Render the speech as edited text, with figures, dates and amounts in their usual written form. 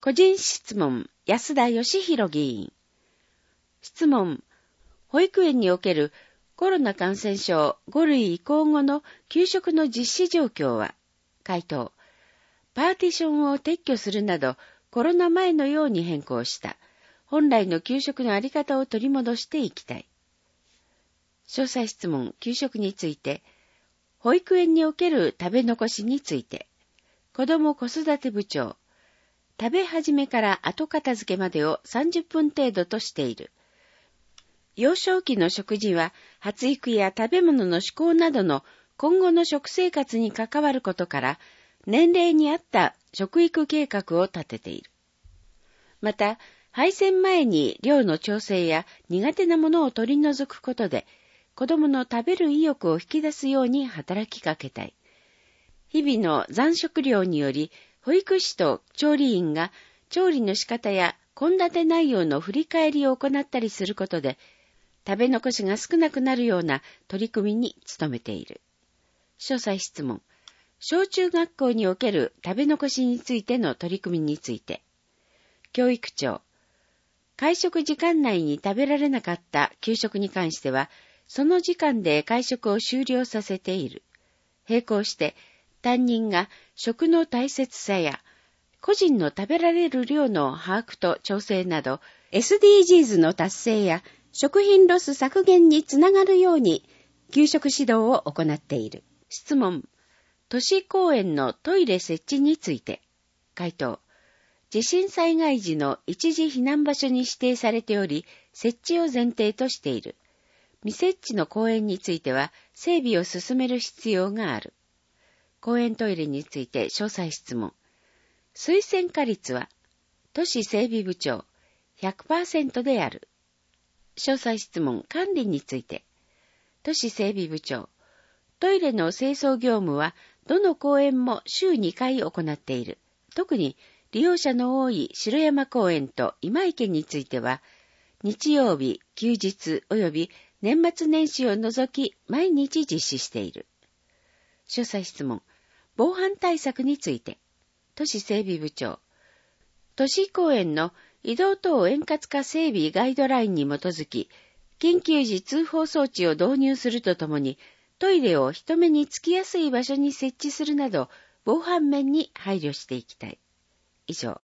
個人質問、安田義弘議員。質問、保育園におけるコロナ感染症5類移行後の給食の実施状況は？回答、パーティションを撤去するなどコロナ前のように変更した。本来の給食のあり方を取り戻していきたい。詳細質問、給食について、保育園における食べ残しについて、子ども子育て部長、食べ始めから後片付けまでを30分程度としている。幼少期の食事は発育や食べ物の嗜好などの今後の食生活に関わることから、年齢に合った食育計画を立てている。また、配膳前に量の調整や苦手なものを取り除くことで、子どもの食べる意欲を引き出すように働きかけたい。日々の残食量により、保育士と調理員が調理の仕方や献立内容の振り返りを行ったりすることで、食べ残しが少なくなるような取り組みに努めている。詳細質問。小中学校における食べ残しについての取り組みについて。教育長。会食時間内に食べられなかった給食に関しては、その時間で会食を終了させている。並行して、担任が食の大切さや、個人の食べられる量の把握と調整など、SDGs の達成や食品ロス削減につながるように、給食指導を行っている。質問。都市公園のトイレ設置について。回答。地震災害時の一時避難場所に指定されており、設置を前提としている。未設置の公園については、整備を進める必要がある。公園トイレについて詳細質問。推薦化率は、都市整備部長 100% である。詳細質問。管理について。都市整備部長。トイレの清掃業務は、どの公園も週2回行っている。特に、利用者の多い城山公園と今池については、日曜日、休日及び年末年始を除き毎日実施している。詳細質問。防犯対策について。都市整備部長。都市公園の移動等円滑化整備ガイドラインに基づき、緊急時通報装置を導入するとともに、トイレを人目につきやすい場所に設置するなど、防犯面に配慮していきたい。以上。